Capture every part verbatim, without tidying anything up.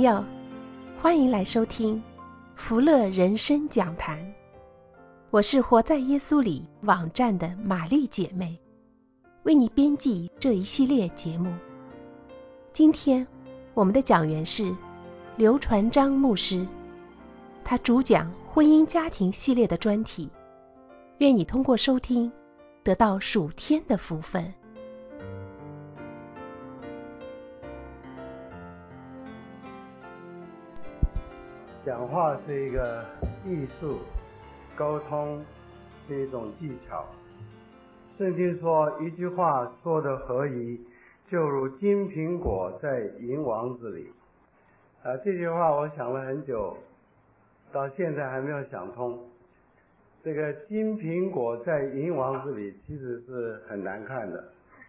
友，欢迎来收听福乐人生讲坛，我是活在耶稣里网站的玛丽姐妹，为你编辑这一系列节目。今天我们的讲员是刘传章牧师，他主讲婚姻家庭系列的专题，愿你通过收听得到属天的福分。 讲话是一个艺术，沟通是一种技巧。圣经说一句话说得合宜，就如金苹果在银王子里。啊，这句话我想了很久，到现在还没有想通。这个金苹果在银王子里其实是很难看的。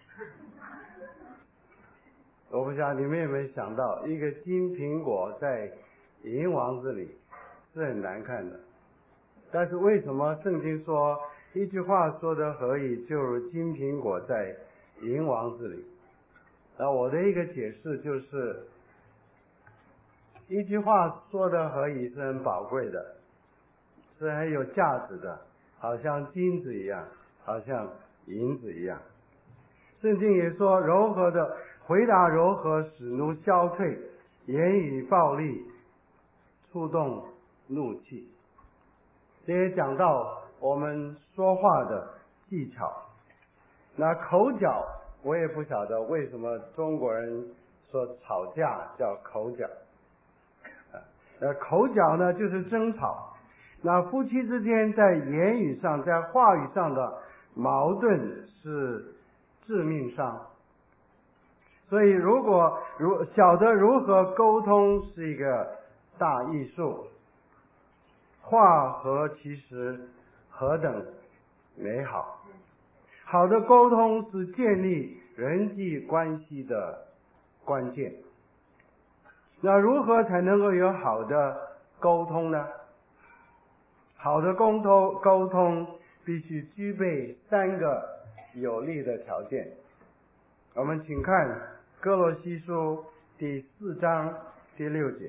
我不知道你们有没有想到，一个金苹果在银王子里是很难看的，但是为什么圣经说一句话说得合宜，就如金苹果在银王子里？那我的一个解释就是，一句话说得合宜是很宝贵的，是很有价值的，好像金子一样，好像银子一样。圣经也说，柔和的回答柔和，使怒消退，言语暴力触动怒气。这也讲到我们说话的技巧。那口角，我也不晓得为什么中国人说吵架叫口角。呃，口角呢就是争吵。那夫妻之间在言语上，在话语上的矛盾是致命伤。所以如果如晓得如何沟通是一个大艺术，话和其实何等美好。好的沟通是建立人际关系的关键。那如何才能够有好的沟通呢？好的沟通沟通必须具备三个有利的条件。我们请看哥罗西书第四章第六节。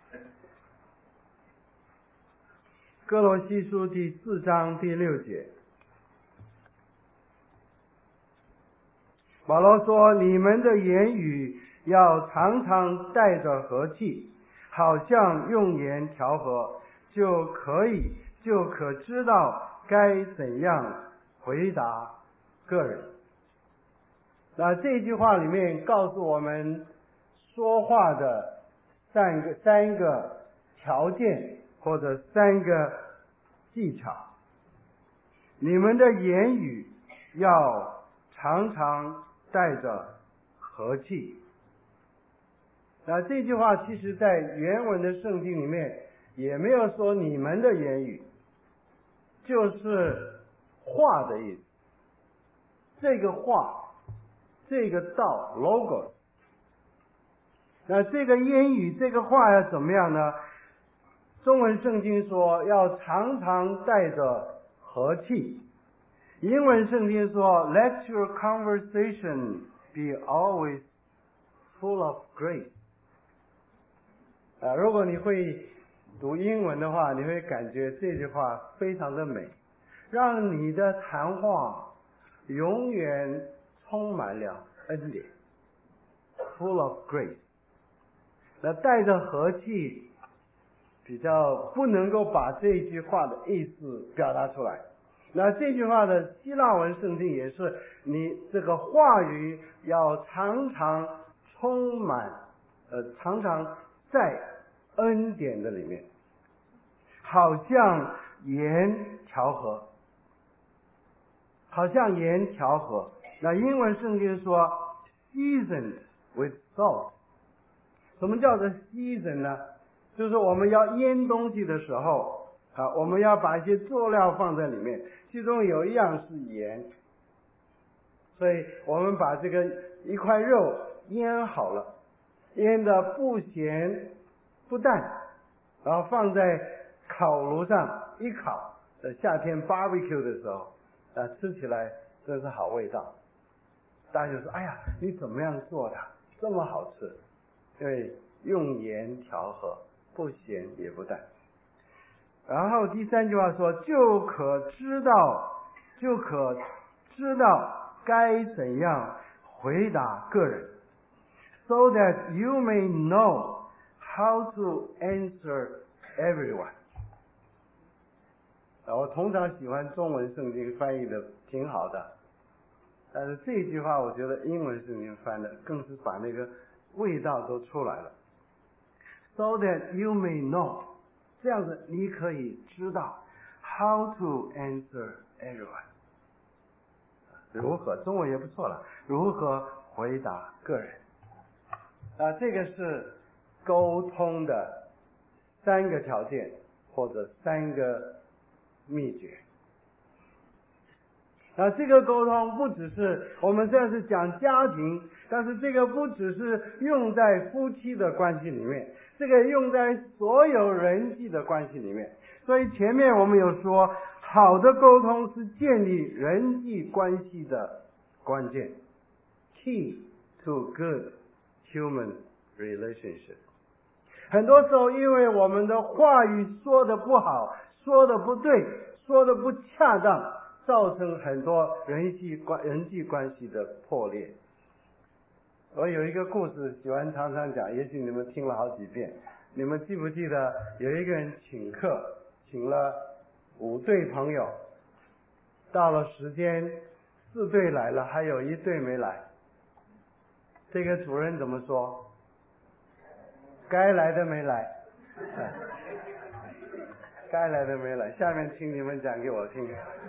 哥罗西书第四章第六节，保罗说，你们的言语要常常带着和气，好像用言调和，就可以就可知道该怎样回答个人。那这句话里面告诉我们说话的三个三个条件或者三个技巧。你们的言语要常常带着和气。那这句话其实在原文的圣经里面也没有说你们的言语，就是话的意思。这个话，这个道 logos， 那这个言语这个话要怎么样呢？中文圣经说要常常带着和气，英文圣经说 Let your conversation be always full of grace。啊，如果你会读英文的话，你会感觉这句话非常的美，让你的谈话永远充满了恩典 ，full of grace。那带着和气，比较不能够把这句话的意思表达出来。那这句话的希腊文圣经也是，你这个话语要常常充满，呃，常常在恩典的里面，好像盐调和，好像盐调和。那英文圣经说 seasoned with salt。 什么叫做 season 呢？就是我们要腌东西的时候啊，我们要把一些佐料放在里面，其中有一样是盐，所以我们把这个一块肉腌好了，腌的不咸不淡，然后放在烤炉上一烤，在夏天 barbecue 的时候啊，吃起来真是好味道。大家就说，哎呀，你怎么样做的这么好吃？因为用盐调和，不咸也不淡。然后第三句话说，就可知道，就可知道该怎样回答个人 ，so that you may know how to answer everyone。我通常喜欢中文圣经翻译的挺好的，但是这一句话我觉得英文圣经翻的更是把那个味道都出来了。So that you may know， 这样子你可以知道 how to answer everyone， 如何，中文也不错了，如何回答个人。啊，这个是沟通的三个条件或者三个秘诀。啊，这个沟通不只是我们现在是讲家庭，但是这个不只是用在夫妻的关系里面，这个用在所有人际的关系里面。所以前面我们有说，好的沟通是建立人际关系的关键 ，key to good human relationship。很多时候，因为我们的话语说的不好，说的不对，说的不恰当，造成很多人际关人际关系的破裂。我有一个故事喜欢常常讲，也许你们听了好几遍。你们记不记得有一个人请客，请了五对朋友，到了时间四对来了，还有一对没来。这个主人怎么说？该来的没来，哎，该来的没来。下面听你们讲给我听。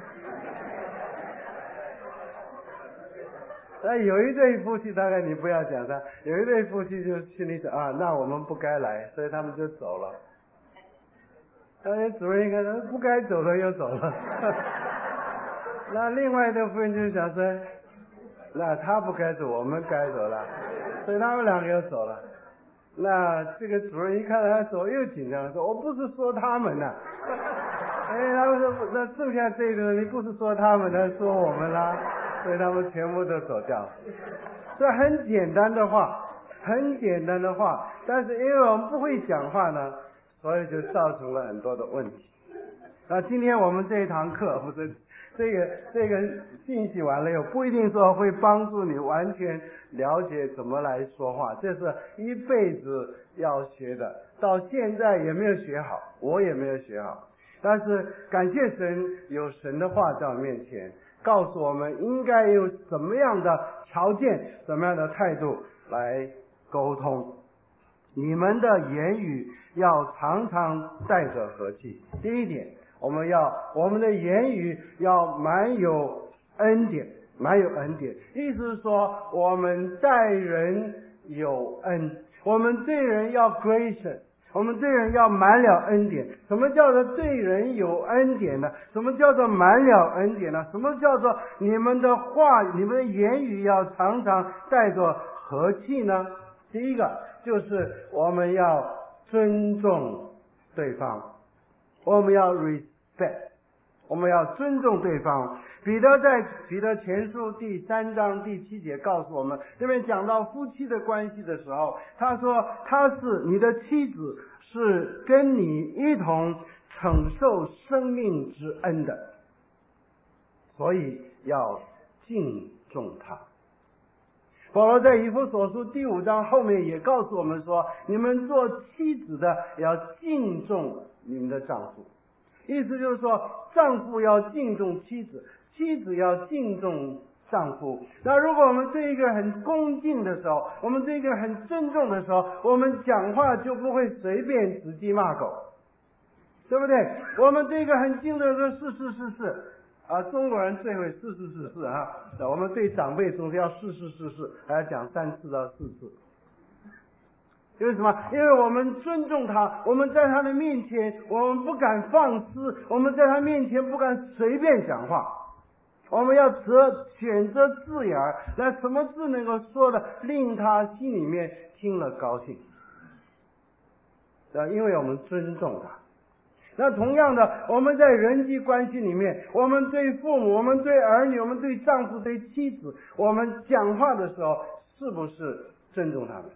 那有一对夫妻，大概你不要讲他，有一对夫妻就心里想啊，那我们不该来，所以他们就走了。当然主人一看，不该走的又走了。那另外的夫人就想说，那他不该走，我们该走了，所以他们两个又走了。那这个主人一看他走，又紧张说，我不是说他们呢、啊。哎，他们说那剩下这个你不是说他们呢，说我们啦，所以他们全部都走掉了。这很简单的话，很简单的话，但是因为我们不会讲话呢，所以就造成了很多的问题。那今天我们这一堂课不是这个这个信息完了以后，不一定说会帮助你完全了解怎么来说话，这是一辈子要学的，到现在也没有学好，我也没有学好。但是感谢神，有神的话在我面前告诉我们应该有怎么样的条件，怎么样的态度来沟通。你们的言语要常常带着和气。第一点，我们要我们的言语要满有恩典，满有恩典，意思是说我们待人有恩，我们对人要 gracious， 我们对人要满了恩典。什么叫做对人有恩典呢？什么叫做满了恩典呢？什么叫做你们的话你们的言语要常常带着和气呢？第一个就是我们要尊重对方，我们要 respect， 我们要尊重对方。彼得在彼得前书第三章第七节告诉我们，这边讲到夫妻的关系的时候，他说他是你的妻子，是跟你一同承受生命之恩的，所以要敬重他。保罗在以弗所书第五章后面也告诉我们说，你们做妻子的要敬重你们的丈夫，意思就是说丈夫要敬重妻子，妻子要敬重丈夫。那如果我们对一个很恭敬的时候，我们对一个很尊重的时候，我们讲话就不会随便指鸡骂狗，对不对？我们对一个很敬重的说是是是是啊，中国人最会是是是是啊，我们对长辈总是要是是是是，还要讲三次到四次。因为什么？因为我们尊重他，我们在他的面前，我们不敢放肆，我们在他面前不敢随便讲话，我们要择选择字眼儿，那什么字能够说的令他心里面听了高兴？啊，因为我们尊重他。那同样的，我们在人际关系里面，我们对父母，我们对儿女，我们对丈夫，对妻子，我们讲话的时候是不是尊重他们？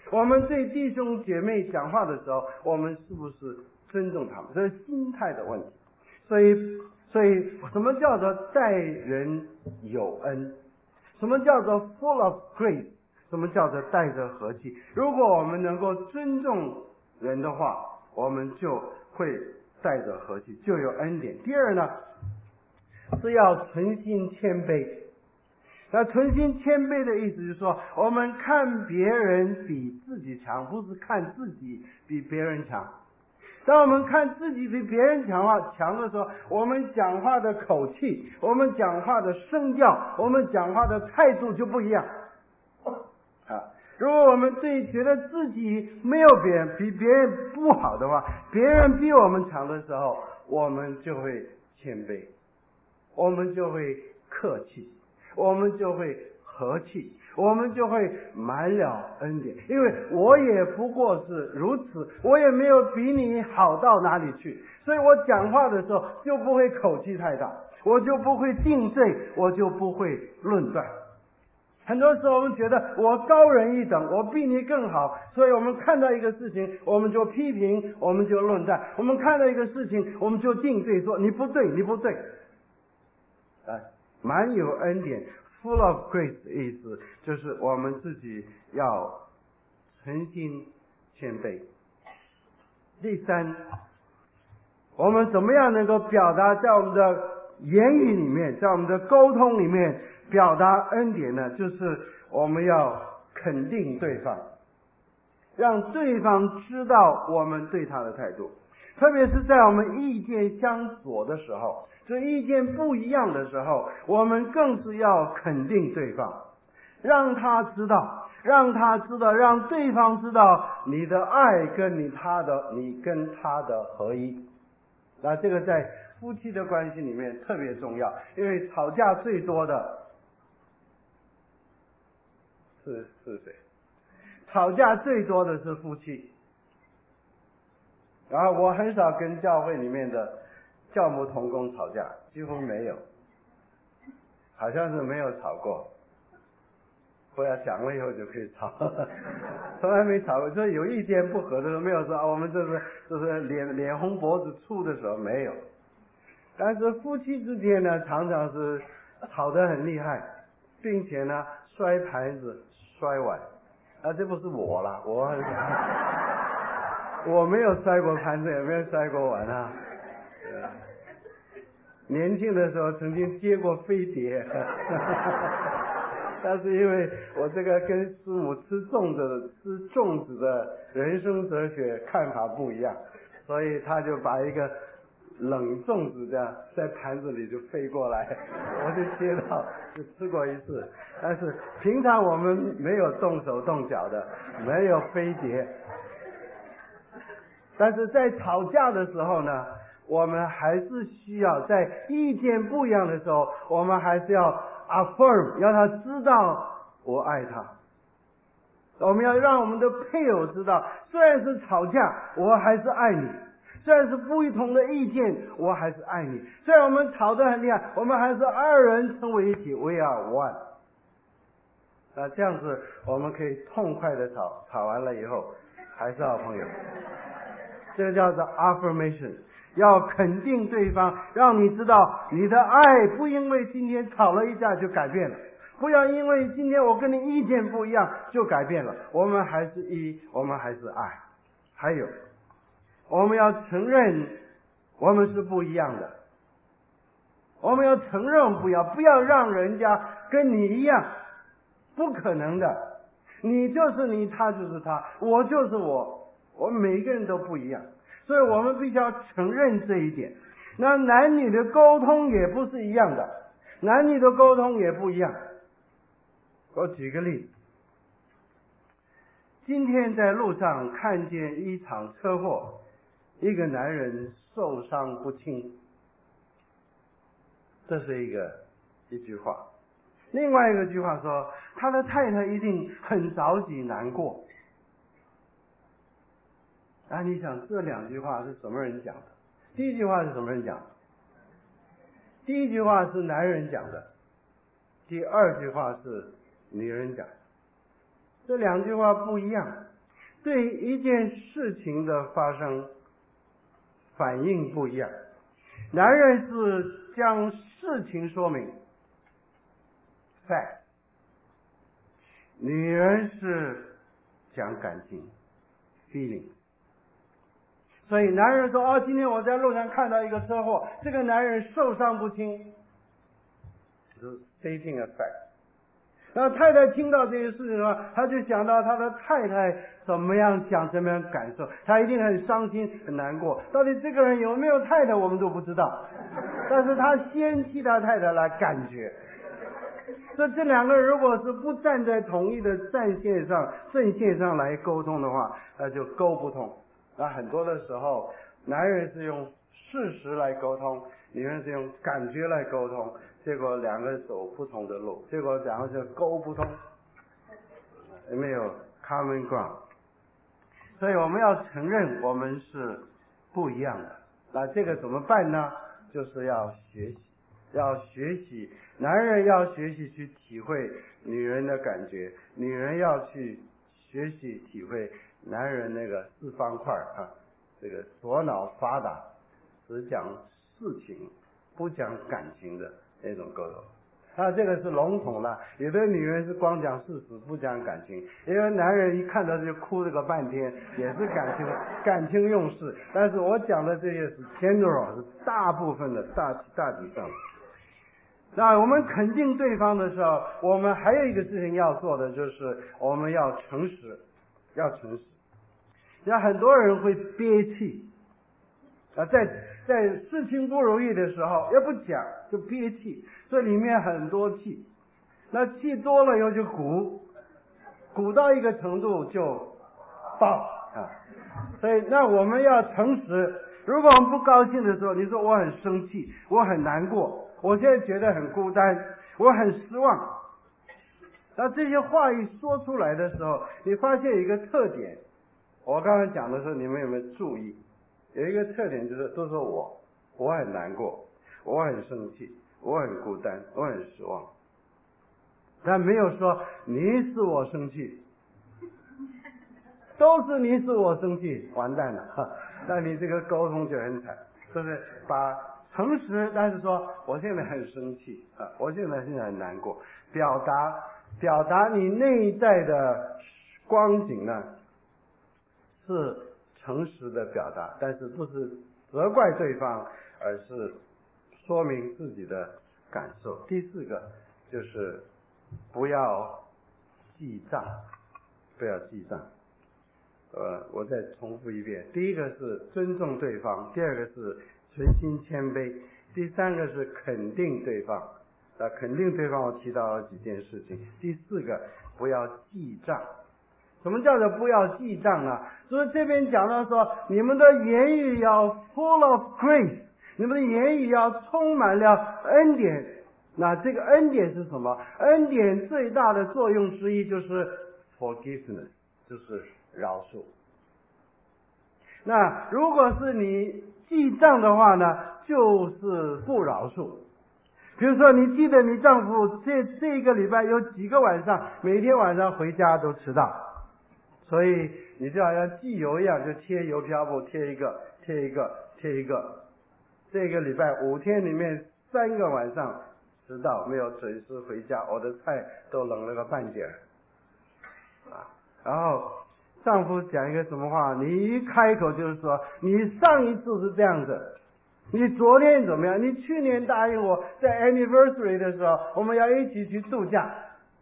我们对弟兄姐妹讲话的时候，我们是不是尊重他们？这是心态的问题。所以，所以什么叫做待人有恩？什么叫做 full of grace？ 什么叫做带着和气？如果我们能够尊重人的话，我们就会带着和气，就有恩典。第二呢，是要存心谦卑。那存心谦卑的意思就是说，我们看别人比自己强，不是看自己比别人强。当我们看自己比别人强话强的时候，我们讲话的口气，我们讲话的声调，我们讲话的态度就不一样。啊，如果我们对觉得自己没有别人比别人不好的话，别人比我们强的时候，我们就会谦卑，我们就会客气，我们就会和气，我们就会满了恩典。因为我也不过是如此，我也没有比你好到哪里去，所以我讲话的时候就不会口气太大，我就不会定罪，我就不会论断。很多时候我们觉得我高人一等，我比你更好，所以我们看到一个事情我们就批评，我们就论断，我们看到一个事情我们就定罪，说你不对你不对。啊，满有恩典 full of grace 的意思就是我们自己要诚心谦卑。第三，我们怎么样能够表达在我们的言语里面，在我们的沟通里面表达恩典呢？就是我们要肯定对方，让对方知道我们对他的态度。特别是在我们意见相左的时候，这意见不一样的时候，我们更是要肯定对方，让他知道，让他知道，让对方知道你的爱跟你他的你跟他的合一。那这个在夫妻的关系里面特别重要，因为吵架最多的是是谁？吵架最多的是夫妻。然后我很少跟教会里面的教牧同工吵架，几乎没有，好像是没有吵过。不要讲了以后就可以吵，从来没吵过。就是有意见不合的时候，没有说啊，我们这是就是脸脸红脖子粗的时候没有。但是夫妻之间呢，常常是吵得很厉害，并且呢摔盘子、摔碗。啊，这不是我啦，我很我没有摔过盘子，也没有摔过碗啊。年轻的时候曾经接过飞碟，但是因为我这个跟师母吃粽子吃粽子的人生哲学看法不一样，所以他就把一个冷粽子这样在盘子里就飞过来，我就接到就吃过一次。但是平常我们没有动手动脚的，没有飞碟。但是在吵架的时候呢，我们还是需要在意见不一样的时候，我们还是要 affirm， 要他知道我爱他。我们要让我们的配偶知道，虽然是吵架，我还是爱你；虽然是不同的意见，我还是爱你。虽然我们吵得很厉害，我们还是二人成为一体 ，we are one。那这样子，我们可以痛快的吵，吵完了以后还是好朋友。这个叫做 affirmation， 要肯定对方，让你知道你的爱不因为今天吵了一架就改变了，不要因为今天我跟你意见不一样就改变了，我们还是一，我们还是爱。还有，我们要承认我们是不一样的，我们要承认不要不要让人家跟你一样，不可能的，你就是你，他就是他，我就是我，我们每个人都不一样，所以我们必须要承认这一点。那男女的沟通也不是一样的，男女的沟通也不一样。我举个例子，今天在路上看见一场车祸，一个男人受伤不轻，这是一个一句话。另外一个句话说，他的太太一定很着急难过。啊，你想这两句话是什么人讲的？第一句话是什么人讲的？第一句话是男人讲的，第二句话是女人讲的。这两句话不一样， 对一件事情的发生反应不一样。男人是将事情说明 fact， 女人是讲感情 feeling。 所以男人说哦，今天我在路上看到一个车祸，这个男人受伤不轻，是 stating a fact。然后太太听到这些事情的话，他就想到他的太太怎么样想，怎么样感受，他一定很伤心很难过。到底这个人有没有太太我们都不知道，但是他先替他太太来感觉。所以这两个人如果是不站在同一的战线上阵线上来沟通的话，那就沟不通。那很多的时候男人是用事实来沟通，女人是用感觉来沟通，结果两个走不同的路，结果两个就沟不通，没有 common ground。 所以我们要承认我们是不一样的。那这个怎么办呢？就是要学习，要学习，男人要学习去体会女人的感觉，女人要去学习体会男人那个四方块啊，这个左脑发达，只讲事情不讲感情的那种沟通。那这个是笼统了，有的女人是光讲事实不讲感情，因为男人一看到就哭了个半天，也是感情感情用事。但是我讲的这些是 general， 是大部分的大大体上。那我们肯定对方的时候，我们还有一个事情要做的，就是我们要诚实，要诚实。像很多人会憋气啊，在在事情不如意的时候要不讲就憋气，这里面很多气，那气多了以后就鼓，鼓到一个程度就爆啊。所以那我们要诚实，如果我们不高兴的时候，你说我很生气，我很难过，我现在觉得很孤单，我很失望，那这些话一说出来的时候，你发现有一个特点，我刚才讲的时候你们有没有注意？有一个特点就是都说我我很难过，我很生气，我很孤单，我很失望，但没有说你使我生气，都是你使我生气，完蛋了哈，那你这个沟通就很惨。就是把诚实，但是说我现在很生气啊，我现在现在很难过，表达表达你内在的光景呢，是诚实的表达，但是不是责怪对方，而是说明自己的感受。第四个就是不要记账，不要记账。呃，我再重复一遍，第一个是尊重对方，第二个是存心谦卑，第三个是肯定对方。啊，肯定对方我提到了几件事情。第四个不要记账。什么叫做不要记账呢？所以这边讲到说，你们的言语要 full of grace， 你们的言语要充满了恩典。那这个恩典是什么？恩典最大的作用之一就是 forgiveness， 就是饶恕。那如果是你记账的话呢，就是不饶恕。比如说你记得你丈夫这这一个礼拜有几个晚上每天晚上回家都迟到，所以你就好像寄邮一样，就贴邮票簿，贴一个贴一个贴一个，这个礼拜五天里面三个晚上迟到，没有准时回家，我的菜都冷了个半截啊。然后丈夫讲一个什么话，你一开口就是说你上一次是这样子，你昨天怎么样？你去年答应我在 anniversary 的时候我们要一起去度假，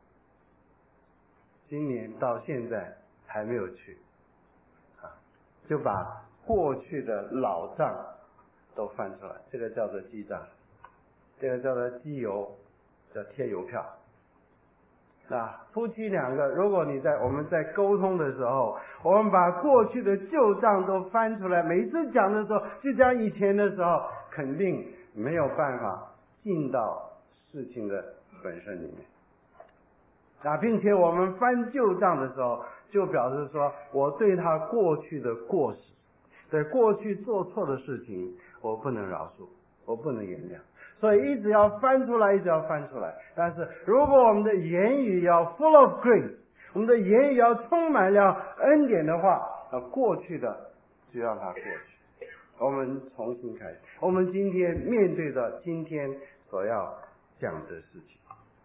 今年到现在还没有去啊，就把过去的老账都翻出来，这个叫做记账，这个叫做记邮，叫贴邮票。那夫妻两个，如果你在我们在沟通的时候，我们把过去的旧账都翻出来，每次讲的时候就讲以前的时候，肯定没有办法进到事情的本身里面。啊，并且我们翻旧账的时候，就表示说我对他过去的过失，对过去做错的事情，我不能饶恕，我不能原谅。所以一直要翻出来，一直要翻出来。但是如果我们的言语要 full of grace， 我们的言语要充满了恩典的话，那过去的就让它过去，我们重新开始。我们今天面对着今天所要讲的事情，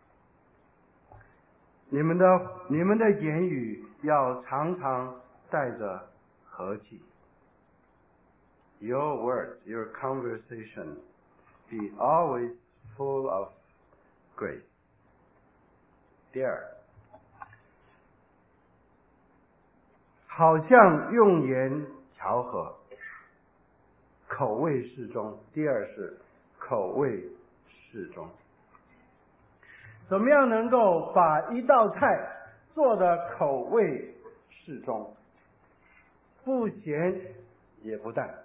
你们的你们的言语要常常带着和气。Your words, your conversation, be always full of grace. 第二，好像用言调和，口味适中。第二是口味适中。怎么样能够把一道菜做的口味适中，不咸也不淡？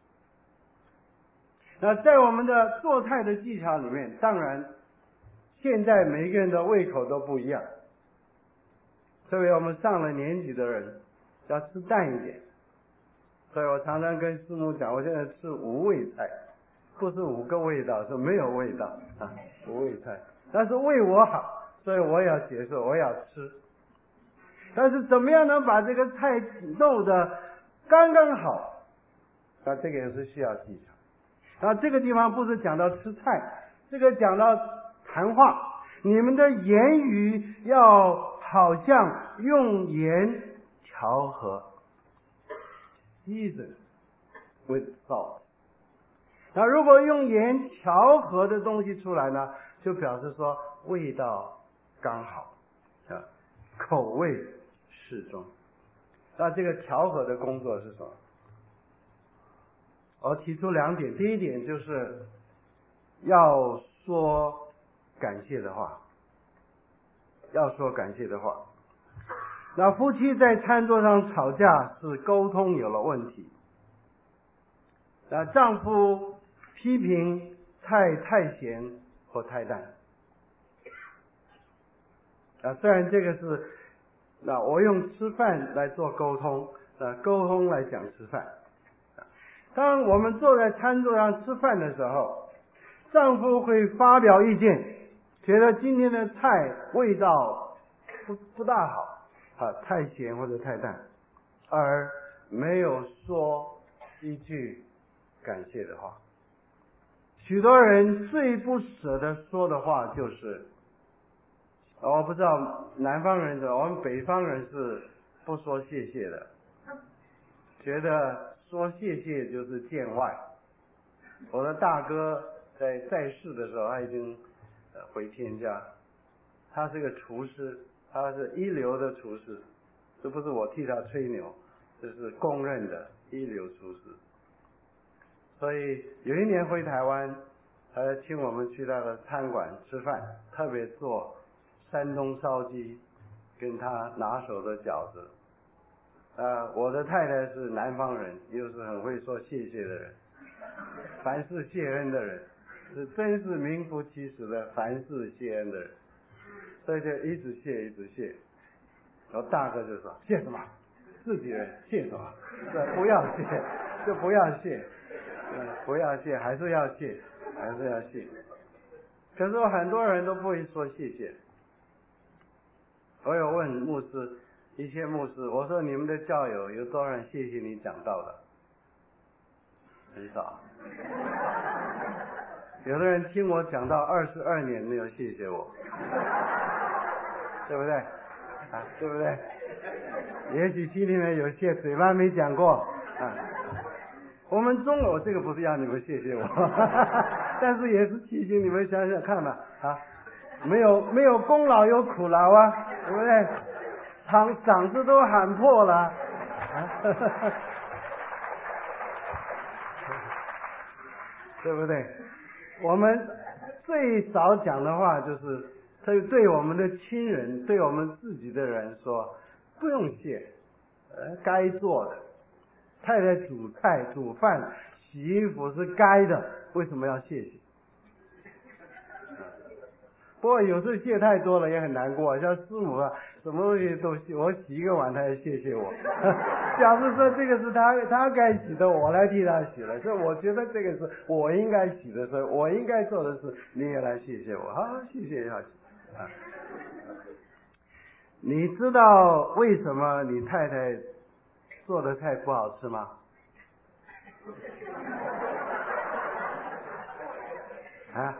那在我们的做菜的技巧里面，当然现在每一个人的胃口都不一样，特别我们上了年纪的人要吃淡一点，所以我常常跟师母讲，我现在吃无味菜，不是五个味道，是没有味道啊，无味菜。但是为我好，所以我也要接受，我也要吃。但是怎么样能把这个菜弄得刚刚好，那这个也是需要技巧。然后这个地方不是讲到吃菜，这个讲到谈话，你们的言语要好像用盐调和 ，season with salt。那如果用盐调和的东西出来呢，就表示说味道刚好啊，口味适中。那这个调和的工作是什么？我提出两点，第一点就是要说感谢的话，要说感谢的话。那夫妻在餐桌上吵架是沟通有了问题，那丈夫批评菜太咸或太淡，啊，虽然这个是那我用吃饭来做沟通，啊，沟通来讲吃饭。当我们坐在餐桌上吃饭的时候，丈夫会发表意见，觉得今天的菜味道不不大好，啊，太咸或者太淡，而没有说一句感谢的话。许多人最不舍得说的话就是，我不知道南方人的，我们北方人是不说谢谢的，觉得说谢谢就是见外。我的大哥在在世的时候，他已经回天家，他是个厨师，他是一流的厨师，这不是我替他吹牛，这是公认的一流厨师。所以有一年回台湾，他请我们去他的餐馆吃饭，特别做山东烧鸡跟他拿手的饺子。呃，我的太太是南方人，又是很会说谢谢的人，凡事谢恩的人，是真是名副其实的凡事谢恩的人，所以就一直谢一直谢。然后大哥就说谢什么，自己人谢什么，不要谢就不要谢，不要谢还是要谢还是要谢。可是很多人都不会说谢谢。我有问牧师，一些牧师，我说你们的教友有多少人谢谢你讲道的？很少。有的人听我讲道二十二年没有谢谢我，对不对？啊，对不对？也许心里面有谢，嘴巴没讲过啊。我们中国这个不是要你们谢谢我，但是也是提醒你们想想看嘛啊，没有没有功劳有苦劳啊，对不对？嗓嗓子都喊破了，啊、对不对？我们最少讲的话就是，对对我们的亲人，对我们自己的人说，不用谢，呃，该做的。太太煮菜、煮饭、洗衣服是该的，为什么要谢谢？不过有时候谢太多了也很难过，像师母啊，什么东西都谢，我洗一个碗他也谢谢我，表示说这个是他他该洗的，我来替他洗了，所以我觉得这个是我应该洗的，所以我应该做的事，你也来谢谢我，好，谢谢一下。啊， 你知道为什么你太太做的菜不好吃吗？啊？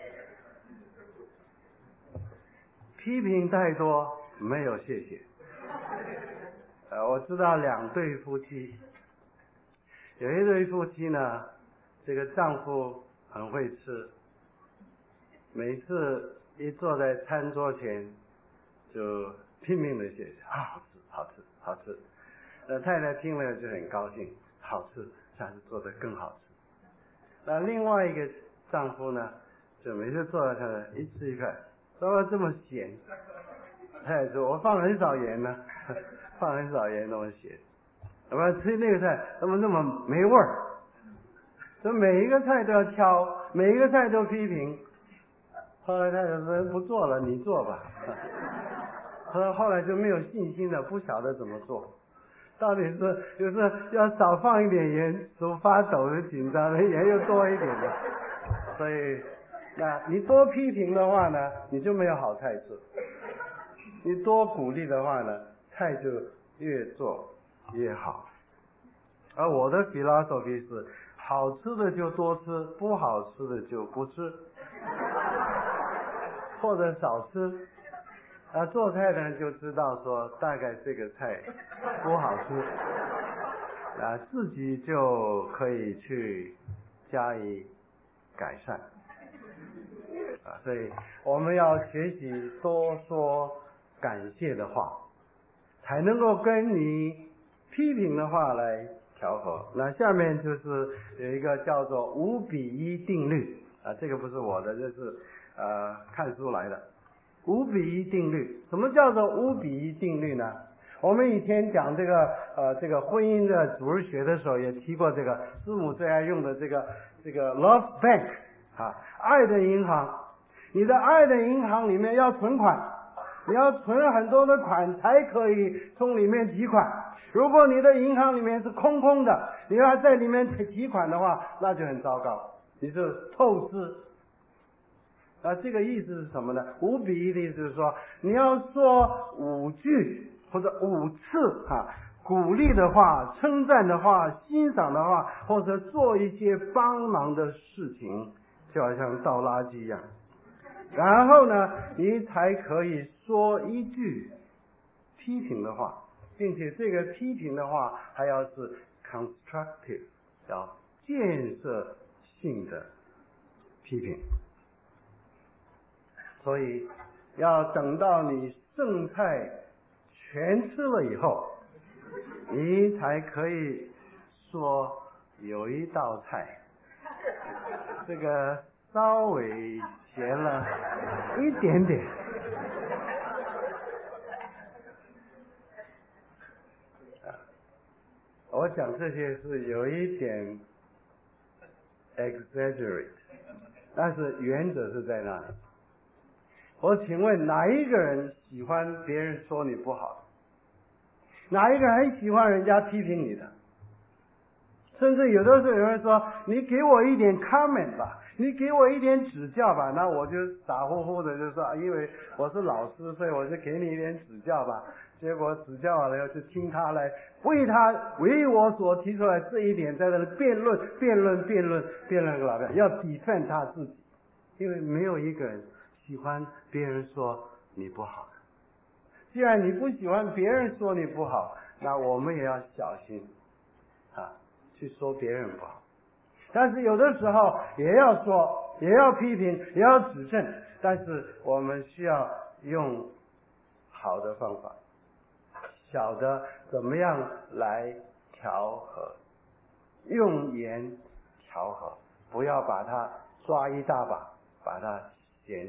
批评太多没有谢谢。呃，我知道两对夫妻，有一对夫妻呢，这个丈夫很会吃，每次一坐在餐桌前就拼命的谢谢，啊，好吃，好吃，好吃。呃，太太听了就很高兴，好吃，下次做得更好吃。那另外一个丈夫呢，就每次做了他的一吃一看，怎么这么咸？太太说，我放很少盐呢，放很少盐那么咸。我要吃那个菜，怎么那么没味儿？所以每一个菜都要挑，每一个菜都批评。后来太太说不做了，你做吧。后来后来就没有信心了，不晓得怎么做。到底是就是要少放一点盐，手发抖的紧张的盐又多一点的。所以，那你多批评的话呢，你就没有好菜吃；你多鼓励的话呢，菜就越做越好。而我的 philosophy 是，好吃的就多吃，不好吃的就不吃，或者少吃。啊，做菜的人就知道说，大概这个菜不好吃，啊，自己就可以去加以改善。啊，所以我们要学习多说感谢的话，才能够跟你批评的话来调和。那下面就是有一个叫做五比一定律啊，这个不是我的，这是呃看书来的。五比一定律，什么叫做五比一定律呢？我们以前讲这个呃这个婚姻的主日学的时候也提过这个师母最爱用的这个这个 love bank 啊，爱的银行。你的爱的银行里面要存款，你要存很多的款才可以从里面提款。如果你的银行里面是空空的，你要在里面提款的话，那就很糟糕，你是透支。那这个意思是什么呢？五比一的意思是说，你要说五句或者五次啊，鼓励的话、称赞的话、欣赏的话，或者做一些帮忙的事情，就好像倒垃圾一样。然后呢，你才可以说一句批评的话，并且这个批评的话还要是 constructive， 要建设性的批评。所以要等到你剩菜全吃了以后，你才可以说有一道菜这个稍微咸了一点点。我讲这些是有一点 exaggerate， 但是原则是在那里。我请问哪一个人喜欢别人说你不好？哪一个人很喜欢人家批评你的？甚至有的时候有人说，你给我一点 comment 吧，你给我一点指教吧，那我就傻乎乎的就说，因为我是老师，所以我就给你一点指教吧。结果指教完了以后，就听他来为他为我所提出来这一点，在那里辩论辩论辩论辩论个老半天，要defend他自己。因为没有一个人喜欢别人说你不好。既然你不喜欢别人说你不好，那我们也要小心啊，去说别人不好。但是有的时候也要说，也要批评，也要指正，但是我们需要用好的方法，晓得怎么样来调和，用盐调和，不要把它抓一大把，把它咸死。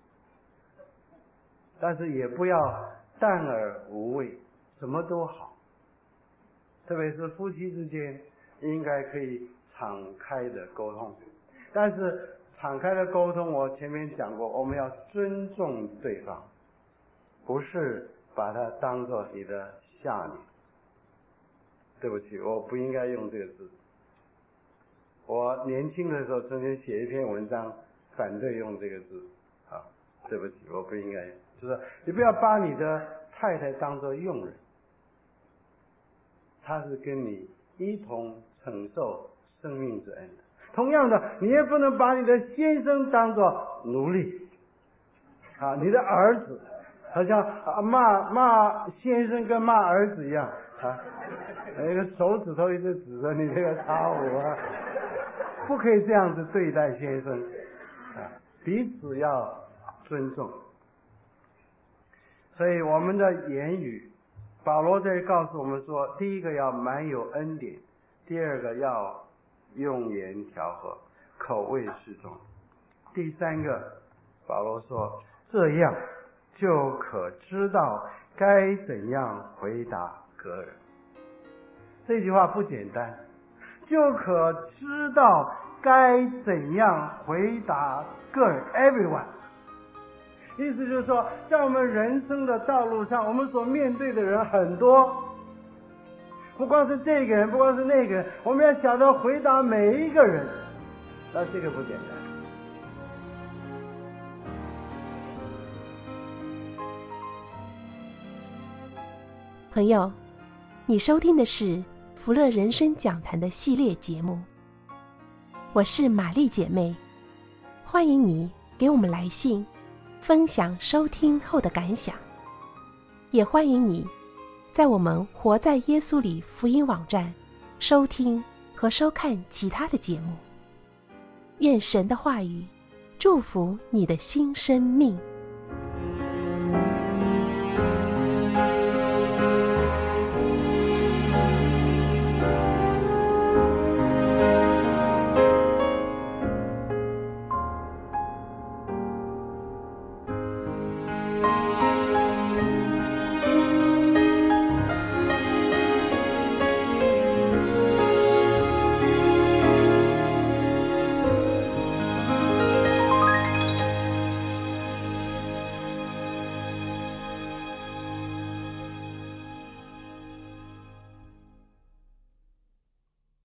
但是也不要淡而无味，什么都好。特别是夫妻之间，应该可以敞开的沟通。但是敞开的沟通，我前面讲过，我们要尊重对方，不是把它当作你的下女。对不起，我不应该用这个字。我年轻的时候曾经写一篇文章反对用这个字，啊，对不起，我不应该。就是你不要把你的太太当作佣人，他是跟你一同承受生命之恩的。同样的，你也不能把你的先生当作奴隶啊，你的儿子好像啊骂骂先生跟骂儿子一样啊，那个手指头一直指着你这个叉五啊，不可以这样子对待先生啊，彼此要尊重。所以我们的言语，保罗在告诉我们说，第一个要满有恩典，第二个要用言调和，口味适中，第三个保罗说，这样就可知道该怎样回答个人。这句话不简单，就可知道该怎样回答个人 everyone。 意思就是说，在我们人生的道路上，我们所面对的人很多，不光是这个人，不光是那个人，我们要想到回答每一个人，那这个不简单。 朋友，你收听的是福乐人生讲坛的系列节目，我是玛丽姐妹，欢迎你给我们来信分享收听后的感想，也欢迎你在我们活在耶稣里福音网站收听和收看其他的节目。愿神的话语祝福你的新生命。